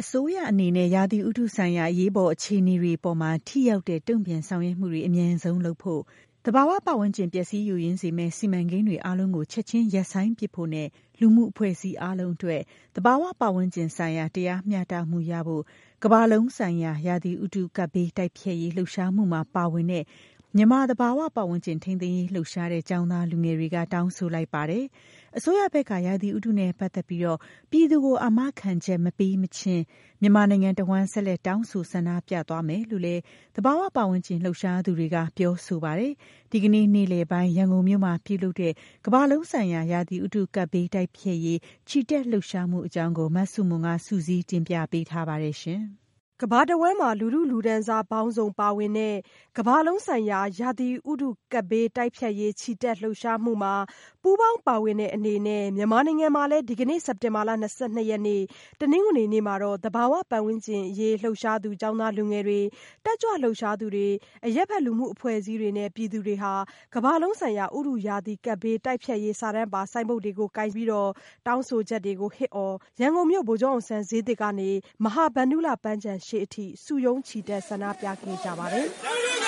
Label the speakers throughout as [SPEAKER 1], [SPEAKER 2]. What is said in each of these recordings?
[SPEAKER 1] အစိုးရအနေနဲ့ရာသီဥတုဆိုင်ရာအရေးပေါ်အခြေအနေတွေပေါ်မှာထိရောက်တဲ့တုံ့ပြန်ဆောင်ရွက်မှုတွေအမြန်ဆုံးလုပ်ဖို့သဘာဝပတ်ဝန်းကျင်ပျက်စီးယိုယွင်းစေမဲ့စီမံကိန်းတွေအားလုံးကိုချက်ချင်းရပ်ဆိုင်းပစ်ဖို့နဲ့လူမှုအဖွဲ့အစည်းအားလုံးအတွက်သဘာဝပတ်ဝန်းကျင်ဆိုင်ရာတရားမျှတမှုရဖို့ကမ္ဘာလုံးဆိုင်ရာရာသီဥတုကပ်ဘေးတိုက်ဖျက်ရေးလှုပ်ရှားမှုမှာပါဝင်တဲ့မြန်မာသဘာဝပတ်ဝန်းကျင်ထိန်းသိမ်းရေးလှုပ်ရှားတဲ့ကျောင်းသားလူငယ်တွေကတောင်းဆိုလိုက်ပါတယ်။အစိုးရဘက်ကရာသီဥတုနဲ့ပတ်သက်ပြီးပြည်သူကိုအာမခံချက်မပေးမချင်းမြန်မာနိုင်ငံတဝန်းဆက်လက်တောင်းဆိုဆန္ဒပြသွားမယ်လို့လည်းသဘာဝပတ်ဝန်းကျင်လှုပ်ရှားသူတွေကပြောဆိုပါတယ်။ဒီကနေ့နေ့လယ်ပိုင်းရန်ကုန်မြို့မှာပြုလုပ်တဲ့ကမ္ဘာလုံးဆိုင်ရာရာသီဥတုကပ်ဘေးတိုက်ဖျက်ရေးချီတက်လှုပ်ရှားမှုအကြောင်းကိုမဆုမွန်ကစုစည်းတင်ပြပေးထားပါတယ်ရှင်။
[SPEAKER 2] ကမ္ဘာတဝန်းမှာလူထုလူတန်းစားပေါင်းစုံပါဝင်တဲ့ကမ္ဘာလုံးဆိုင်ရာရာသီဥတုကပ်ဘေးတိုက်ဖျက်ရေးချီတက်လှုပ်ရှားမှုမှာပူးပေါင်းပါဝင်တဲ့အနေနဲ့မြန်မာနိုင်ငံမှာလည်းဒီကနေ့စက်တင်ဘာလ22ရက်နေ့တနင်္ဂနွေနေ့မှာတော့သဘာဝပတ်ဝန်းကျင်အရေးလှုပ်ရှားသူကျောင်းသားလူငယ်တွေတက်ကြွလှုပ်ရှားသူတွေအရက်ဖက်လူမှုအဖွဲ့အစည်းတွေနဲ့ပြည်သူတွေဟာကမ္ဘာလုံးဆိုင်ရာဥတုရာသီကပ်ဘေးတိုက်ဖျက်ရေးစာတမ်းပါဆိုင်းဘုတ်တွေကိုကိုင်ပြီးတောင်းဆိုချက်တွေကိုဟစ်အော်ရန်ကုန်မြို့ဗိုလ်ချုပ်အောင်ဆန်းဈေးသစ်ကနေမဟာဗန္ဓုလပန်းခြံရှေ့အထိစုရုံးချီတက်ဆန္ဒပြခဲ့ကြပါတယ်။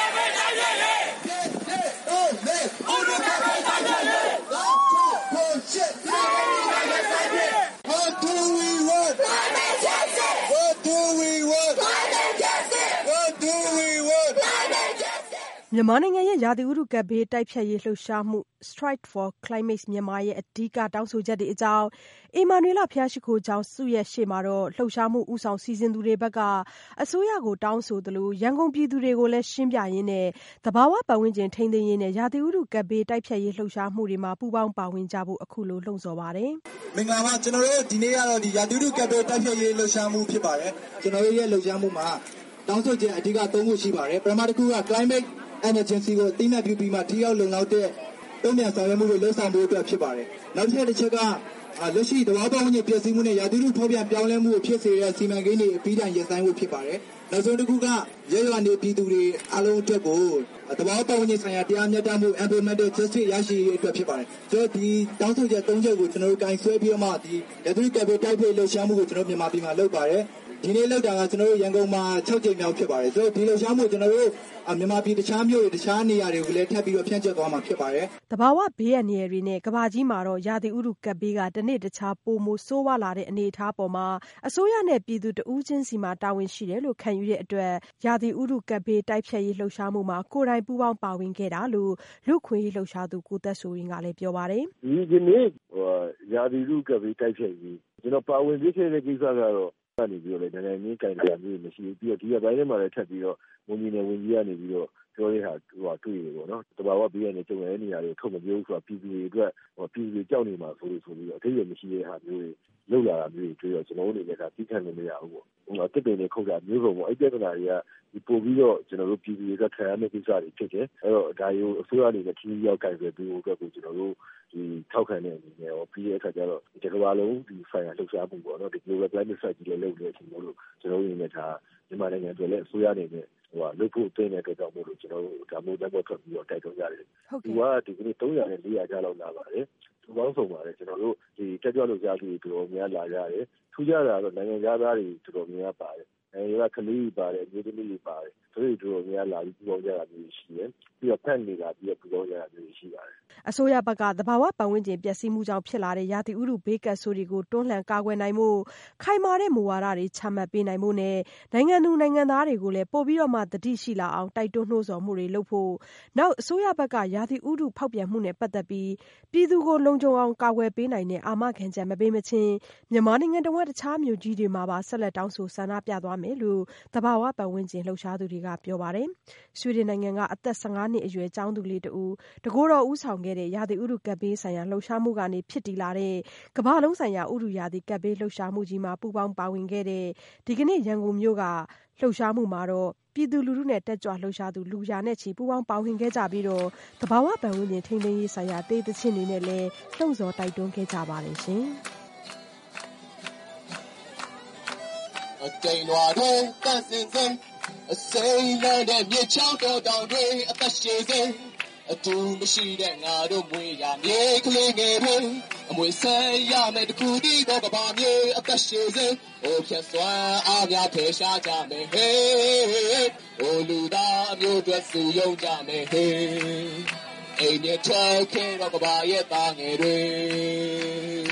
[SPEAKER 2] မြန်မာနိုင်ငံရဲ့ရာသီဥတုကပ်ဘေးတိုက်ဖျက်ရေးလှုပ်ရှားမှု Strike for Climate Myanmar ရဲ့အဓိကတောင်းဆိုချက်တွေအကြောင်းအီမာနွေလဘုရားရှိခိုးကျောင်းစုရဲ့ရှေ့မှာလှုပ်ရှားမှုဦးဆောင်စီစဉ်သူတွေဘက်ကအစိုးရကိုတောင်းဆိုသလိုရန်ကုန်ပြည်သူတွေကိုလည်းရှင်းပြရင်းနဲ့သဘာဝပတ်ဝန်းကျင်ထိန်းသိမ်းရေးနဲ့ရာသီဥတုကပ်ဘေးတိုက်ဖျက်ရေးလှုပ်ရှားမှုတွေမှာပူးပေါင်းပါဝင်ကြဖို့အခုလိုလှုံ့ဆော်ပါတယ်
[SPEAKER 3] ။မင်္ဂလာပါကျွန်တော်တို့ဒီနေ့ကတော့ဒီရာသီဥတုကပ်ဘေးတိုက်ဖျက်ရေးလှုပ်ရှားမှုဖြစ်ပါတယ်။ကျွန်တော်တို့ရဲ့လှုပ်ရှားမှုမှာတောင်းဆိုချက်အဓိက၃ခုရှိပါတယ်။ပထမတစ်ခုက climate emergency ကိုအသိမှတ်ပြုပြီးမှထိရောက်လုံလောက်တဲ့တုံ့ပြန်ဆောင်ရွက်မှုတွေလှုပ်ဆောင်ဖို့အတွက်ဖြစ်ပါတယ်။နောက်တစ်ချက်ကလက်ရှိသဘာဝပတ်ဝန်းကျင်ပျက်စီးမှုနဲ့ရာသီဥတုဖောက်ပြန်ပြောင်းလဲမှုကိုဖြစ်စေတဲ့စီမံကိန်းတွေအပြီးတိုင်ရပ်ဆိုင်းဖို့ဖြစ်ပါတယ်။နောက်ဆုံးတစ်ခုကရဲရွာနေပြည်သူတွေအားလုံးအတွက်ကိုသဘာဝပတ်ဝန်းကျင်ဆိုင်ရာတရားမျှတမှု environmental justice ရရှိရေးအတွက်ဖြစ်ပါတယ်။ကျွန်တော်ဒီတောင်းဆိုချက်၃ချက်ကိုကျွန်တော်တို့ကင်ဆွဲပြီးတော့မှဒီရာသီဥတုကပ်ဘေးတိုက်ဖျက်လှုပ်ရှားမှုကိုကျွန်တော်မြန်မာပြည်မှာလုပ်ပါတယ်။ဒီနေ့လောက်တာကကျွန်တော်တို့ရန်ကုန်မှာ6ကြိမ်မြောက်ဖြစ်ပါတယ်ဆိုတော့ဒီလှုပ်ရှားမှုကျွန်တော်တို့မြန်မာပြည်တခြားမြို့တွေတခြားနေရာတွေကိုလည်းထပ်ပြီးတော့ဖြန့်ကျက်သွားမှာဖြစ်ပါတယ်
[SPEAKER 2] ။သဘာဝဘေးအန္တရာယ်တွေနဲ့ကမ္ဘာကြီးမှာရာသီဥတုကပ်ဘေးကတနေ့တခြားပိုမိုဆိုးဝါးလာတဲ့အနေအထားပေါ်မှာအစိုးရနဲ့ပြည်သူတဦးချင်းစီမှာတာဝန်ရှိတယ်လို့ခံယူတဲ့အတွက်ရာသီဥတုကပ်ဘေးတိုက်ဖျက်ရေးလှုပ်ရှားမှုမှာကိုယ်တိုင်ပူးပေါင်းပါဝင်ခဲ့တာလို့လူ့ခွင့်ရေးလှုပ်ရှားသူကိုသက်ဆိုရင်ကလည်းပြောပါတယ်
[SPEAKER 4] ။ဒီနေ့ရာသီဥတုကပ်ဘေးတိုက်ဖျက်ရေးကျွန်တော်ပါဝင်ခဲ့တဲ့ကိစ္စကတော့ကနေပြီးတော့လည်းနိုင်ငံရေးကြိုင်ကြမျိုးမရှိဘူးပြီးတော့ဒီကဘိုင်းထဲမှာလည်းထပ်ပြီးတော့ဝန်ကြီးနဲ့ဝန်ကြီးကနေပြီးတော့ပြောရတာတွေ့ရပေါ့နော်တဘာဝဘေးရနေကြုံရတဲ့နေရာတွေထုတ်မပြောဘူးဆိုတာပြည်သူတွေအတွက်ပြည်သူတွေကြောက်နေမှာဆိုပြီးတော့အထိရမရှိတဲ့ဟာမျိုးတွေလောက်လာတာမျိုးတွေတွေ့တော့ကျွန်တော်တို့အနေနဲ့ဒါသိခံလို့မရဘူးပေါ့တစ်ပင်နဲ့ခုတ်တာမျိုးစုံပေါ့အဲ့ပြဿနာတွေကပို့ပြီးတော့ကျွန်တော်တို့ပြည်သူတွေကခံရမယ့်ကိစ္စတွေဖြစ်တယ်အဲ့တော့ဒါရိုးအစိုးရအနေနဲ့ကြီးရောက်ကြိုင်ပြီးပြီးအတွက်ကိုကျွန်တော်တို့ဒီထောက်ခံတဲ့အနေနဲ့ပြီးတဲ့အခါကျတော့ဒီကမ္ဘာလုံးဒီဆိုင်ရာလှုပ်ရှားမှုပေါ့နော်ဒီ global climate strike ကြီးလည်းလုပ်နေတဲ့အချိန်မို့လို့ကျွန်တော်တို့အနေနဲ့ဒါမြန်မာနိုင်ငံတွေလည်းအစိုးရအနေနဲ့လုပ်ဖို့တင်တဲ့အတွက်ကြောင့်မို့လို့ကျွန်တော်တို့ဒါမျိုးတက်ပေါ်ထွက်ပြီးတော့တိုက်တွန်းကြတယ်ဒီကဒီကနေ့300နဲ့400ကျလောက်လာပါတယ်သူပေါင်းဆုံးပါတယ်ကျွန်တော်တို့ဒီတက်ကြွလို့ကြားသူတွေတော်များလာကြတယ်ထူးခြားတာတော့နိုင်ငံသားတွေတော်တော်များပါတယ်နိုင်ငံကကလေးတွေပါတယ်အမျိုးသမီးတွေပါတယ်သူတွေတော်များလာပြီးပူပေါင်းကြတာမျိုးရှိတယ်ပြီးတော့ဖက်နေတာပြီးတော့ပူပေါင်းကြတာမျိုးရှိပါတယ်
[SPEAKER 2] အစိုးရဘက်ကသဘာဝပတ်ဝန်းကျင်ပျက်စီးမှုကြောင့်ဖြစ်လာတဲ့ရာသီဥတုဘေးကပ်ဆိုးတွေကိုတွန်းလှန်ကာကွယ်နိုင်ဖို့ခိုင်မာတဲ့မူဝါဒတွေချမှတ်ပေးနိုင်ဖို့နဲ့နိုင်ငံသူနိုင်ငံသားတွေကိုလည်းပို့ပြီးတော့မှသတိရှိလာအောင်တိုက်တွန်းနှိုးဆော်မှုတွေလုပ်ဖို့နောက်အစိုးရဘက်ကရာသီဥတုဖောက်ပြန်မှုနဲ့ပတ်သက်ပြီးပြည်သူကိုလုံခြုံအောင်ကာကွယ်ပေးနိုင်တဲ့အာမခံချက်မပေးမချင်းမြန်မာနိုင်ငံတဝန်းတခြားမြို့ကြီးတွေမှာပါဆက်လက်တောင်းဆိုဆန္ဒပြသွားမယ်လို့သဘာဝပတ်ဝန်းကျင်လှုပ်ရှားသူတွေကပြောပါတယ်။ဆွီဒင်နိုင်ငံကအသက်15နှစ်အရွယ်ကျောင်းသူလေးတဦးတကိုယ်တော်ဦးဆောင်ခဲ့တဲ့ရာသီဥတုကပ်ဘေးဆိုင်ရာလှုပ်ရှားမှုကနေဖြစ်တည်လာတဲ့ကမ္ဘာလုံးဆိုင်ရာဥတုရာသီကပ်ဘေးလှုပ်ရှားမှုကြီးမှာပူးပေါင်းပါဝင်ခဲ့တဲ့ဒီကနေ့ရန်ကုန်မြို့ကလှုပ်ရှားမှုမှာပြည်သူလူထုနဲ့တက်ကြွလှုပ်ရှားသူလူရာနဲ့ချီပူးပေါင်းပါဝင်ခဲ့ကြပြီးသဘာဝပတ်ဝန်းကျင်ထိန်းသိမ်းရေးဆိုင်ရာတေးသချင်းတွေနဲ့လည်းလှုံ့ဆော်တိုက်တွန်းခဲ့ကြပါတယ်ရှင်။အတိမ်လွာတွေတန့်စင်စေအစိမ်းနဲ့မြေချောင်းတော်တောင်တွေအသက်ရှင်စေ
[SPEAKER 5] အတူမရှိတဲ့ငါတို့မွေးရမြေကလေးငယ်တွေအမွေဆက်ရမယ်တခုတည်းသောကဘာမြေအသက်ရှည်စေဟိုဖြတ်စွမ်းအားများဖယ်ရှားကြမယ်ဟေးဟိုလူသားအမျိုးတွေစုယုံကြမယ်ဟေးအိမ်နဲ့ထွက်ခဲ့တော့ကဘာရဲ့သားငယ်တွေ